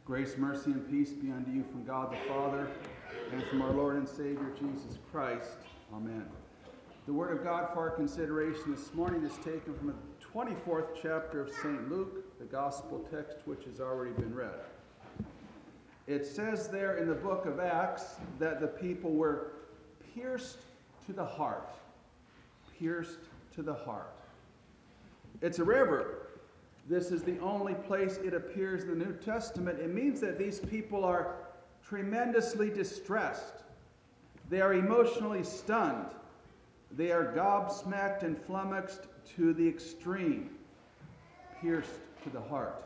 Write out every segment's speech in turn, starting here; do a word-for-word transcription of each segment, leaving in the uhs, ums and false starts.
Grace, mercy, and peace be unto you from God the Father and from our Lord and Savior Jesus Christ. Amen. The Word of God for our consideration this morning is taken from the twenty-fourth chapter of Saint Luke, the Gospel text which has already been read. It says there in the book of Acts that the people were pierced to the heart. Pierced to the heart. It's a river. This is the only place it appears in the New Testament. It means that these people are tremendously distressed. They are emotionally stunned. They are gobsmacked and flummoxed to the extreme, pierced to the heart.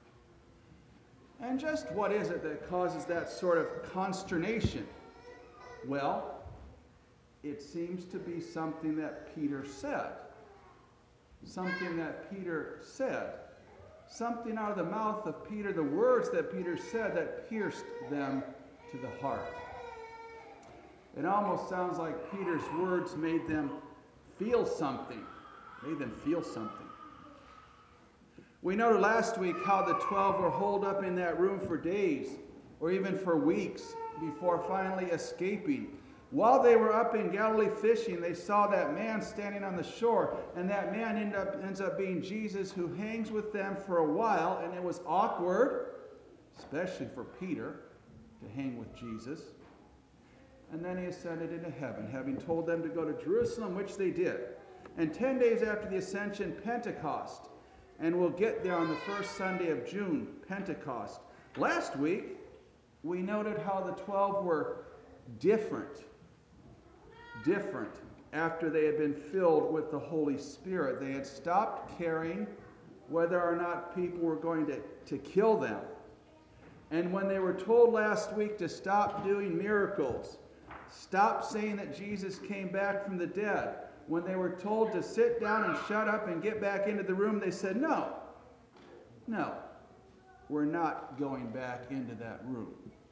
And just what is it that causes that sort of consternation? Well, it seems to be something that Peter said. Something that Peter said. Something out of the mouth of Peter, the words that Peter said that pierced them to the heart. It almost sounds like Peter's words made them feel something. Made them feel something. We noted last week how the twelve were holed up in that room for days, or even for weeks, before finally escaping. While they were up in Galilee fishing, they saw that man standing on the shore, and that man end up, ends up being Jesus, who hangs with them for a while, and it was awkward, especially for Peter, to hang with Jesus. And then he ascended into heaven, having told them to go to Jerusalem, which they did. And ten days after the ascension, Pentecost, and we'll get there on the first Sunday of June, Pentecost. Last week, we noted how the twelve were different. Different after they had been filled with the Holy Spirit. They had stopped caring whether or not people were going to, to kill them. And when they were told last week to stop doing miracles, stop saying that Jesus came back from the dead, when they were told to sit down and shut up and get back into the room, they said, no, no, we're not going back into that room.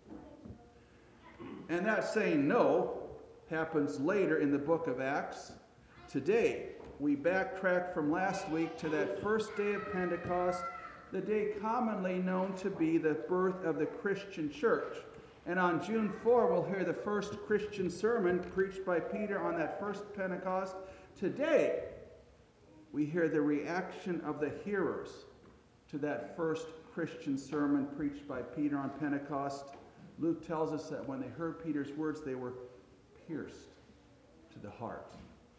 And that saying no happens later in the book of Acts. Today, we backtrack from last week to that first day of Pentecost, the day commonly known to be the birth of the Christian church. And on June fourth, we'll hear the first Christian sermon preached by Peter on that first Pentecost. Today, we hear the reaction of the hearers to that first Christian sermon preached by Peter on Pentecost. Luke tells us that when they heard Peter's words, they were pierced to the heart.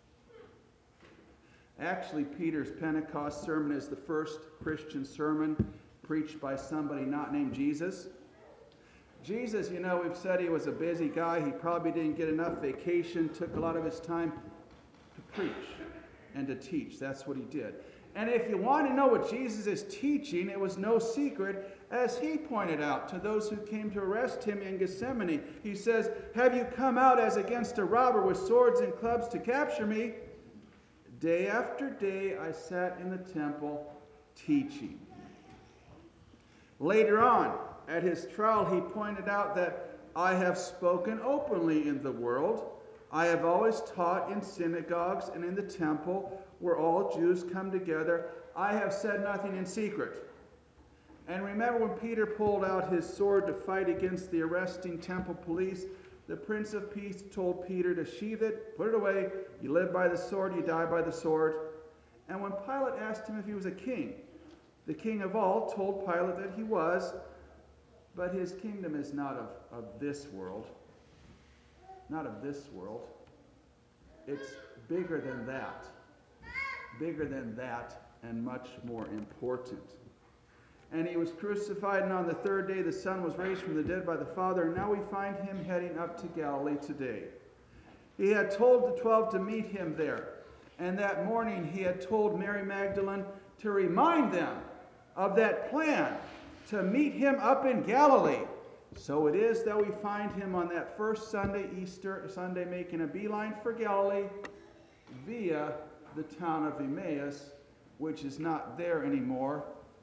Actually, Peter's Pentecost sermon is the first Christian sermon preached by somebody not named Jesus. Jesus, you know, we've said he was a busy guy. He probably didn't get enough vacation, took a lot of his time to preach and to teach. That's what he did. And if you want to know what Jesus is teaching, it was no secret, as he pointed out to those who came to arrest him in Gethsemane. He says, have you come out as against a robber with swords and clubs to capture me? Day after day I sat in the temple teaching. Later on, at his trial, he pointed out that I have spoken openly in the world. I have always taught in synagogues and in the temple where all Jews come together. I have said nothing in secret. And remember when Peter pulled out his sword to fight against the arresting temple police, the Prince of Peace told Peter to sheathe it, put it away. You live by the sword, you die by the sword. And when Pilate asked him if he was a king, the king of all told Pilate that he was, but his kingdom is not of, of this world. Not of this world. It's bigger than that. Bigger than that and much more important. And he was crucified, and on the third day the Son was raised from the dead by the Father, and now we find him heading up to Galilee today. He had told the twelve to meet him there, and that morning he had told Mary Magdalene to remind them of that plan to meet him up in Galilee. So it is that we find him on that first Sunday, Easter Sunday, making a beeline for Galilee via the town of Emmaus, which is not there anymore.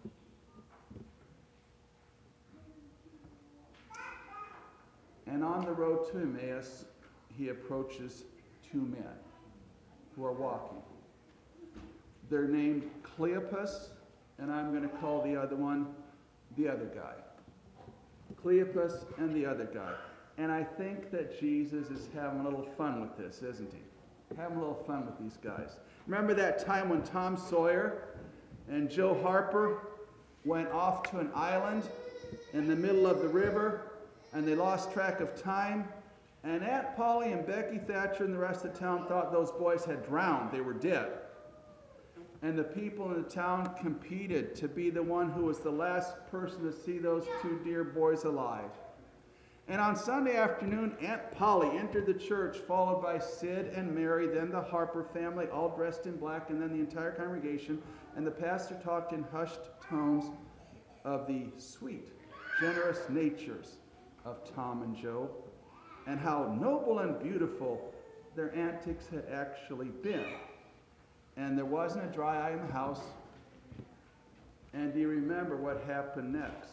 And on the road to Emmaus, he approaches two men who are walking. They're named Cleopas, and I'm going to call the other one the other guy. Cleopas, and the other guy. And I think that Jesus is having a little fun with this, isn't he? Having a little fun with these guys. Remember that time when Tom Sawyer and Joe Harper went off to an island in the middle of the river, and they lost track of time, and Aunt Polly and Becky Thatcher and the rest of the town thought those boys had drowned. They were dead. And the people in the town competed to be the one who was the last person to see those two dear boys alive. And on Sunday afternoon, Aunt Polly entered the church, followed by Sid and Mary, then the Harper family, all dressed in black, and then the entire congregation. And the pastor talked in hushed tones of the sweet, generous natures of Tom and Joe, and how noble and beautiful their antics had actually been. And there wasn't a dry eye in the house. And do you remember what happened next?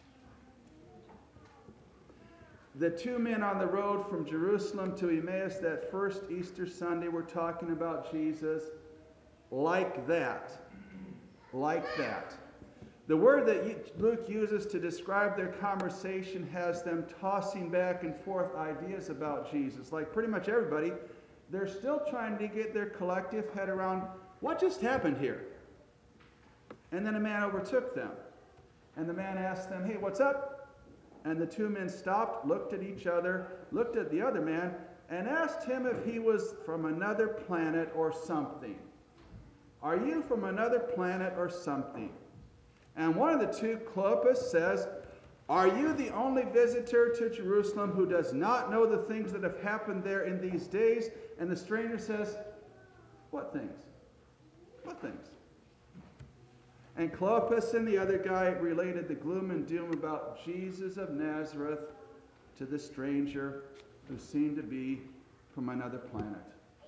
The two men on the road from Jerusalem to Emmaus that first Easter Sunday were talking about Jesus like that. Like that. The word that Luke uses to describe their conversation has them tossing back and forth ideas about Jesus. Like pretty much everybody, they're still trying to get their collective head around what just happened here. And then a man overtook them. And the man asked them, "Hey, what's up?" And the two men stopped, looked at each other, looked at the other man, and asked him if he was from another planet or something. "Are you from another planet or something?" And one of the two, Cleopas, says, "Are you the only visitor to Jerusalem who does not know the things that have happened there in these days?" And the stranger says, "What things? What things?" And Cleopas and the other guy related the gloom and doom about Jesus of Nazareth to the stranger who seemed to be from another planet.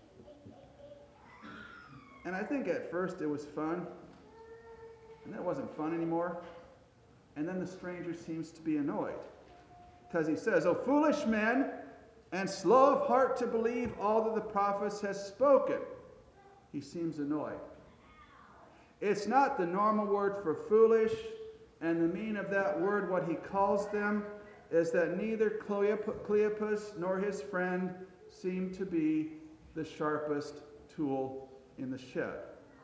And I think at first it was fun, and then it wasn't fun anymore. And then the stranger seems to be annoyed, because he says, "O foolish men, and slow of heart to believe all that the prophets has spoken." He seems annoyed. It's not the normal word for foolish, and the meaning of that word, what he calls them, is that neither Cleopas nor his friend seemed to be the sharpest tool in the shed.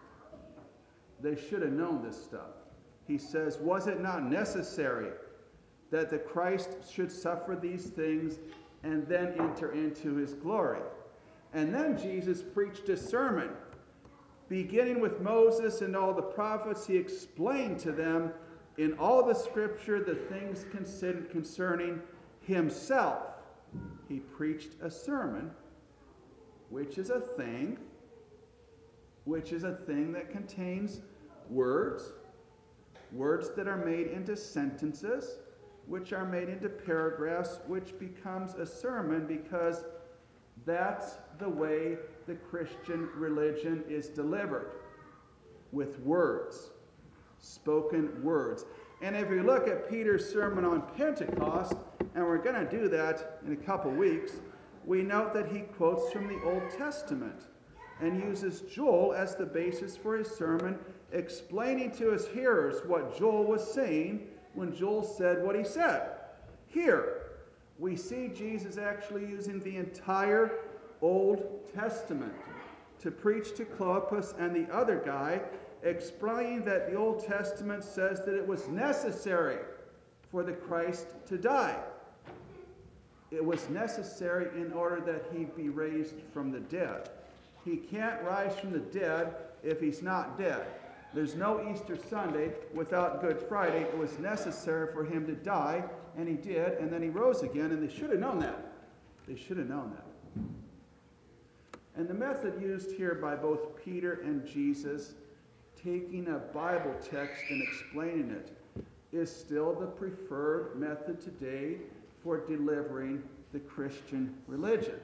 They should have known this stuff. He says, "Was it not necessary that the Christ should suffer these things and then enter into his glory?" And then Jesus preached a sermon. Beginning with Moses and all the prophets, he explained to them in all the scripture the things concerning himself. He preached a sermon, which is a thing, which is a thing that contains words, words that are made into sentences, which are made into paragraphs, which becomes a sermon, because that's the way the Christian religion is delivered, with words, spoken words. And if you look at Peter's sermon on Pentecost, and we're going to do that in a couple weeks, we note that he quotes from the Old Testament and uses Joel as the basis for his sermon, explaining to his hearers what Joel was saying when Joel said what he said. Here, we see Jesus actually using the entire Old Testament to preach to Cleopas and the other guy, explaining that the Old Testament says that it was necessary for the Christ to die. It was necessary in order that he be raised from the dead. He can't rise from the dead if he's not dead. There's no Easter Sunday without Good Friday. It was necessary for him to die, and he did, and then he rose again, and they should have known that. They should have known that. And the method used here by both Peter and Jesus, taking a Bible text and explaining it, is still the preferred method today for delivering the Christian religion.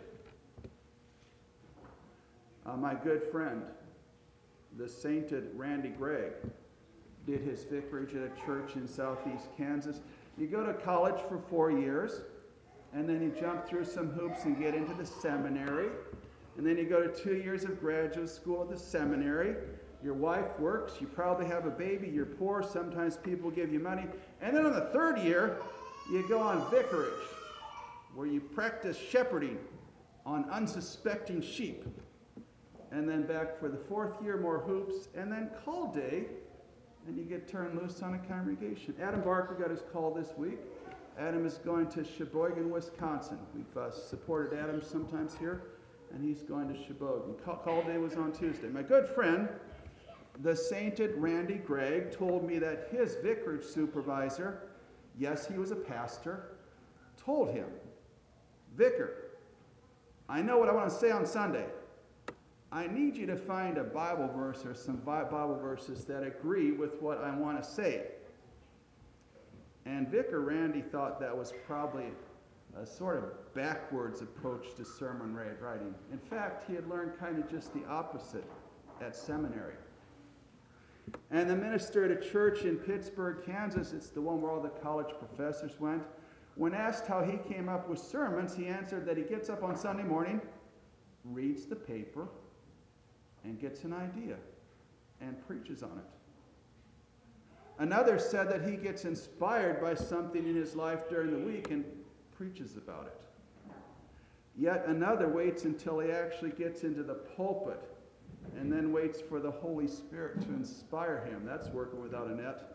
Uh, my good friend, the sainted Randy Gregg, did his vicarage at a church in southeast Kansas. You go to college for four years, and then you jump through some hoops and get into the seminary. And then you go to two years of graduate school at the seminary. Your wife works. You probably have a baby. You're poor. Sometimes people give you money. And then on the third year, You go on vicarage, where you practice shepherding on unsuspecting sheep. And then back for the fourth year, more hoops, and then call day, and you get turned loose on a congregation. Adam Barker got his call this week. Adam is going to Sheboygan, Wisconsin. We've uh, supported Adam sometimes here, and he's going to Sheboygan. Call, call day was on Tuesday. My good friend, the sainted Randy Gregg, told me that his vicarage supervisor, yes, he was a pastor, told him, "Vicar, I know what I want to say on Sunday. I need you to find a Bible verse or some Bible verses that agree with what I want to say." And Vicar Randy thought that was probably a sort of backwards approach to sermon writing. In fact, he had learned kind of just the opposite at seminary. And the minister at a church in Pittsburgh, Kansas, it's the one where all the college professors went, when asked how he came up with sermons, he answered that he gets up on Sunday morning, reads the paper, and gets an idea and preaches on it. Another said that he gets inspired by something in his life during the week and preaches about it. Yet another waits until he actually gets into the pulpit and then waits for the Holy Spirit to inspire him. That's working without a net.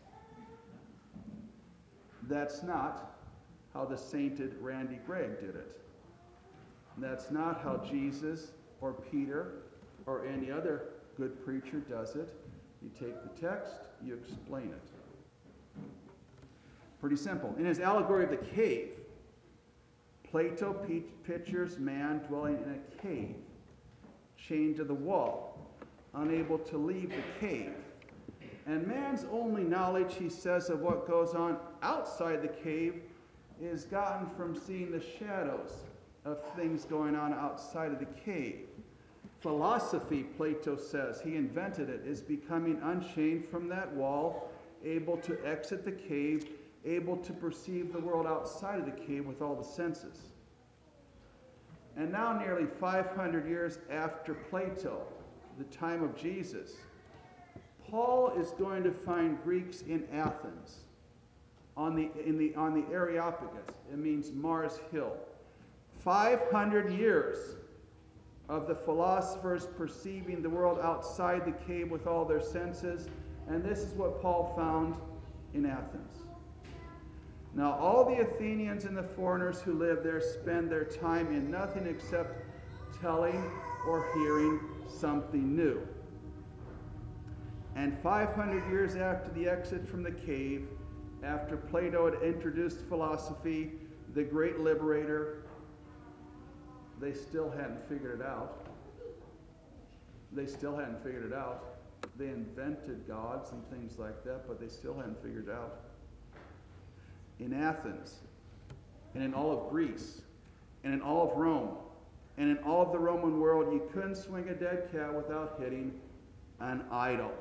That's not how the sainted Randy Gregg did it. That's not how Jesus or Peter or any other good preacher does it. You take the text, you explain it. Pretty simple. In his allegory of the cave, Plato pictures man dwelling in a cave, chained to the wall, unable to leave the cave. And man's only knowledge, he says, of what goes on outside the cave is gotten from seeing the shadows of things going on outside of the cave. Philosophy, Plato says, he invented it, is becoming unchained from that wall, able to exit the cave, able to perceive the world outside of the cave with all the senses. And now, nearly five hundred years after Plato, the time of Jesus, Paul is going to find Greeks in Athens, on the, in the, on the Areopagus. It means Mars Hill. five hundred years of the philosophers perceiving the world outside the cave with all their senses. And this is what Paul found in Athens. Now, all the Athenians and the foreigners who live there spend their time in nothing except telling or hearing something new. And five hundred years after the exit from the cave, after Plato had introduced philosophy, the great liberator, they still hadn't figured it out. They still hadn't figured it out. They invented gods and things like that, but they still hadn't figured it out. In Athens, and in all of Greece, and in all of Rome, and in all of the Roman world, you couldn't swing a dead cat without hitting an idol.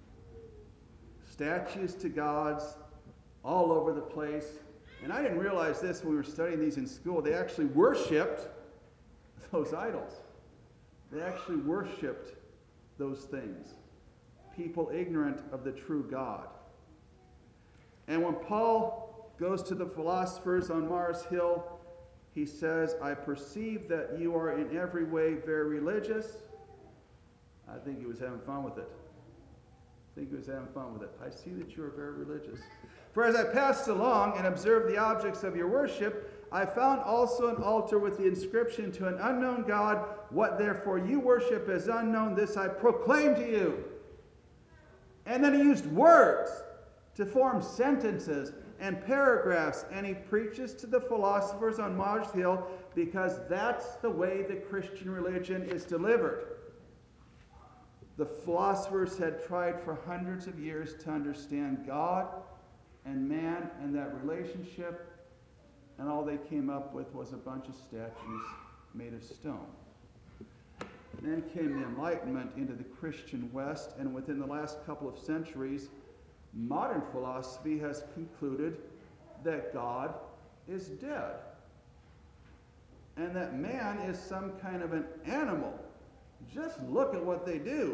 Statues to gods all over the place. And I didn't realize this when we were studying these in school. They actually worshipped those idols. They actually worshipped those things. People ignorant of the true God. And when Paul goes to the philosophers on Mars Hill, he says, I perceive that you are in every way very religious. I think he was having fun with it. I think he was having fun with it. I see that you are very religious. For as I passed along and observed the objects of your worship, I found also an altar with the inscription to an unknown God. What therefore you worship as unknown, this I proclaim to you. And then he used words to form sentences and paragraphs, and he preaches to the philosophers on Mars Hill because that's the way the Christian religion is delivered. The philosophers had tried for hundreds of years to understand God and man and that relationship, and all they came up with was a bunch of statues made of stone. And then came the Enlightenment into the Christian West, and within the last couple of centuries, modern philosophy has concluded that God is dead and that man is some kind of an animal. Just look at what they do.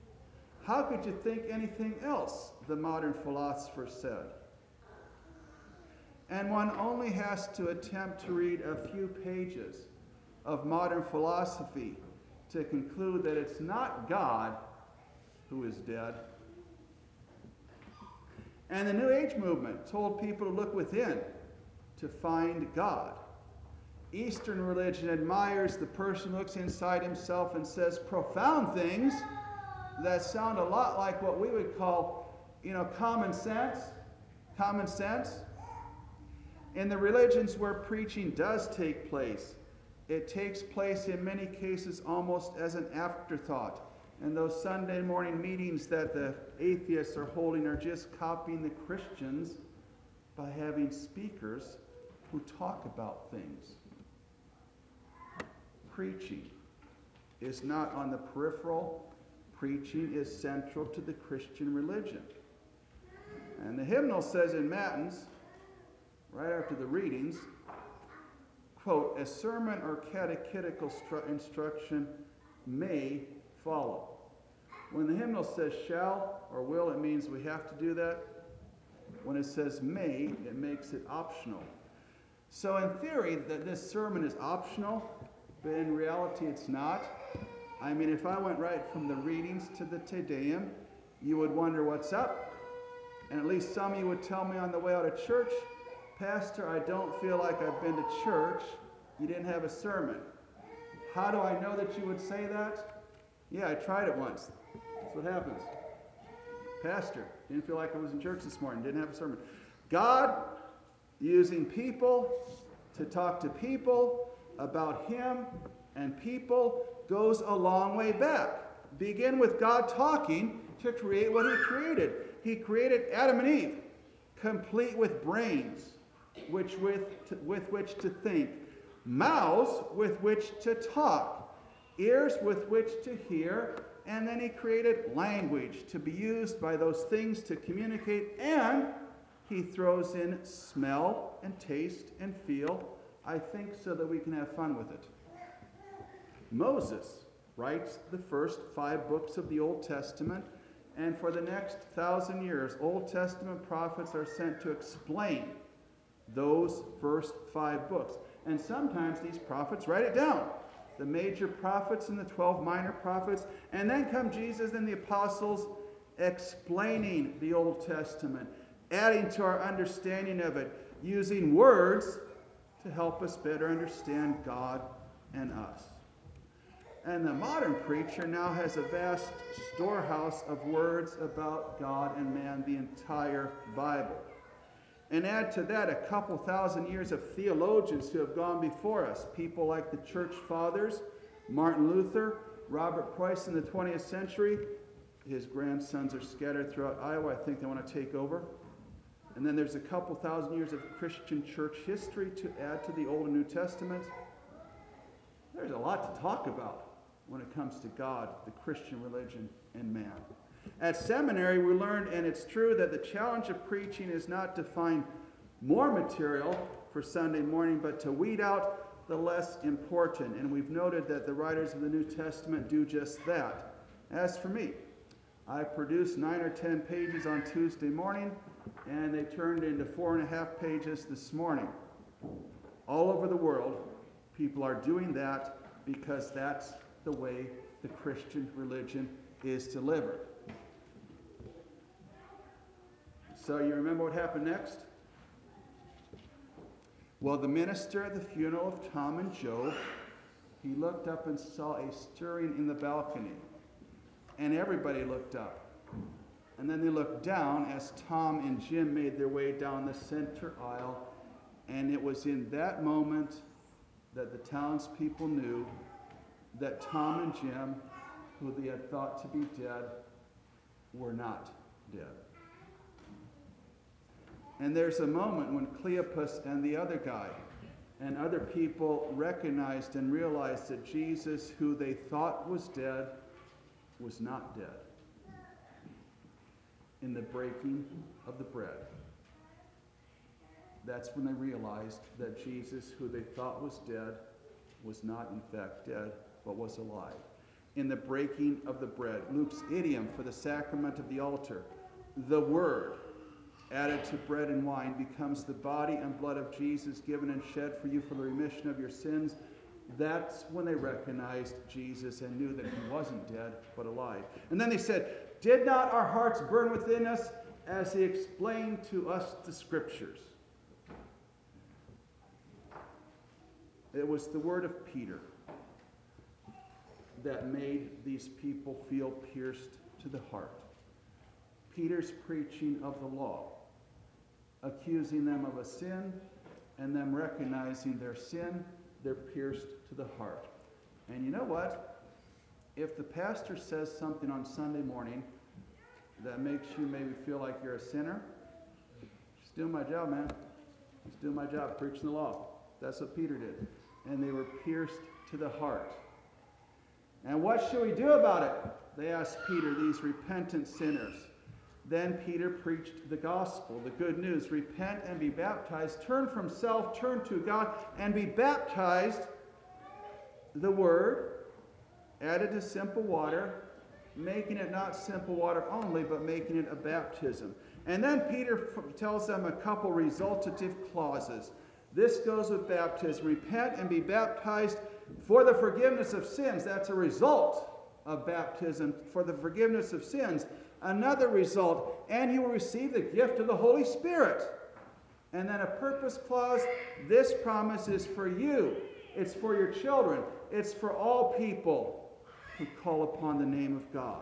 How could you think anything else, the modern philosophers said? And one only has to attempt to read a few pages of modern philosophy to conclude that it's not God who is dead. And the New Age movement told people to look within to find God. Eastern religion admires the person who looks inside himself and says profound things that sound a lot like what we would call, you know, common sense. Common sense. In the religions where preaching does take place, it takes place in many cases almost as an afterthought. And those Sunday morning meetings that the atheists are holding are just copying the Christians by having speakers who talk about things. Preaching is not on the peripheral. Preaching is central to the Christian religion. And the hymnal says in Matins, right after the readings, quote, a sermon or catechetical stru- instruction may follow. When the hymnal says shall or will, it means we have to do that. When it says may, it makes it optional. So in theory, that this sermon is optional, but in reality it's not. I mean, if I went right from the readings to the Te Deum, you would wonder what's up. And at least some of you would tell me on the way out of church, Pastor, I don't feel like I've been to church. You didn't have a sermon. How do I know that you would say that? Yeah, I tried it once. That's what happens. Pastor, didn't feel like I was in church this morning. Didn't have a sermon. God using people to talk to people about Him and people goes a long way back. Begin with God talking to create what He created. He created Adam and Eve, complete with brains, which with, to, with which to think, mouths with which to talk, ears with which to hear, and then He created language to be used by those things to communicate, and He throws in smell and taste and feel, I think, so that we can have fun with it. Moses writes the first five books of the Old Testament, and for the next thousand years, Old Testament prophets are sent to explain those first five books. And sometimes these prophets write it down. The major prophets and the twelve minor prophets. And then come Jesus and the apostles explaining the Old Testament, adding to our understanding of it, using words to help us better understand God and us. And the modern preacher now has a vast storehouse of words about God and man, the entire Bible. And add to that a couple thousand years of theologians who have gone before us. People like the Church Fathers, Martin Luther, Robert Price in the twentieth century. His grandsons are scattered throughout Iowa. I think they want to take over. And then there's a couple thousand years of Christian church history to add to the Old and New Testament. There's a lot to talk about when it comes to God, the Christian religion, and man. At seminary, we learned, and it's true, that the challenge of preaching is not to find more material for Sunday morning, but to weed out the less important. And we've noted that the writers of the New Testament do just that. As for me, I produced nine or ten pages on Tuesday morning, and they turned into four and a half pages this morning. All over the world, people are doing that because that's the way the Christian religion is delivered. So you remember what happened next? Well, the minister at the funeral of Tom and Joe, he looked up and saw a stirring in the balcony. And everybody looked up. And then they looked down as Tom and Jim made their way down the center aisle. And it was in that moment that the townspeople knew that Tom and Jim, who they had thought to be dead, were not dead. And there's a moment when Cleopas and the other guy and other people recognized and realized that Jesus, who they thought was dead, was not dead. In the breaking of the bread. That's when they realized that Jesus, who they thought was dead, was not in fact dead, but was alive. In the breaking of the bread. Luke's idiom for the sacrament of the altar, the Word, added to bread and wine, becomes the body and blood of Jesus given and shed for you for the remission of your sins. That's when they recognized Jesus and knew that he wasn't dead, but alive. And then they said, did not our hearts burn within us as he explained to us the Scriptures? It was the word of Peter that made these people feel pierced to the heart. Peter's preaching of the law, accusing them of a sin, and them recognizing their sin, they're pierced to the heart. And you know what? If the pastor says something on Sunday morning that makes you maybe feel like you're a sinner, just doing my job, man. Just doing my job, preaching the law. That's what Peter did. And they were pierced to the heart. And what should we do about it? They asked Peter, these repentant sinners. Then Peter preached the gospel, the good news. Repent and be baptized. Turn from self, turn to God, and be baptized. The word added to simple water, making it not simple water only, but making it a baptism. And then Peter f- tells them a couple resultative clauses. This goes with baptism. Repent and be baptized for the forgiveness of sins. That's a result of baptism, for the forgiveness of sins. Another result, and you will receive the gift of the Holy Spirit. And then a purpose clause, this promise is for you. It's for your children. It's for all people who call upon the name of God.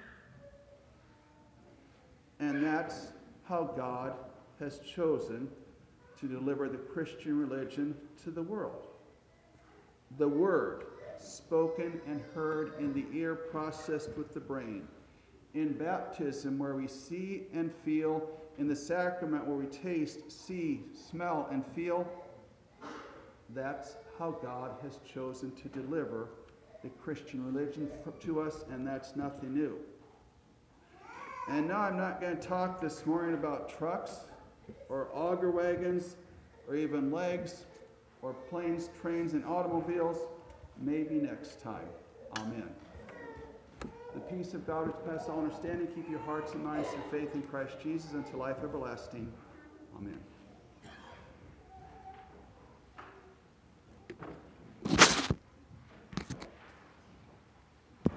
And that's how God has chosen to deliver the Christian religion to the world. The word, spoken and heard in the ear, processed with the brain. In baptism, where we see and feel. In the sacrament, where we taste, see, smell, and feel. That's how God has chosen to deliver the Christian religion to us, and that's nothing new. And now I'm not going to talk this morning about trucks, or auger wagons, or even legs, or planes, trains, and automobiles. Maybe next time. Amen. The peace of God which passes all understanding, keep your hearts and minds through faith in Christ Jesus unto life everlasting. Amen.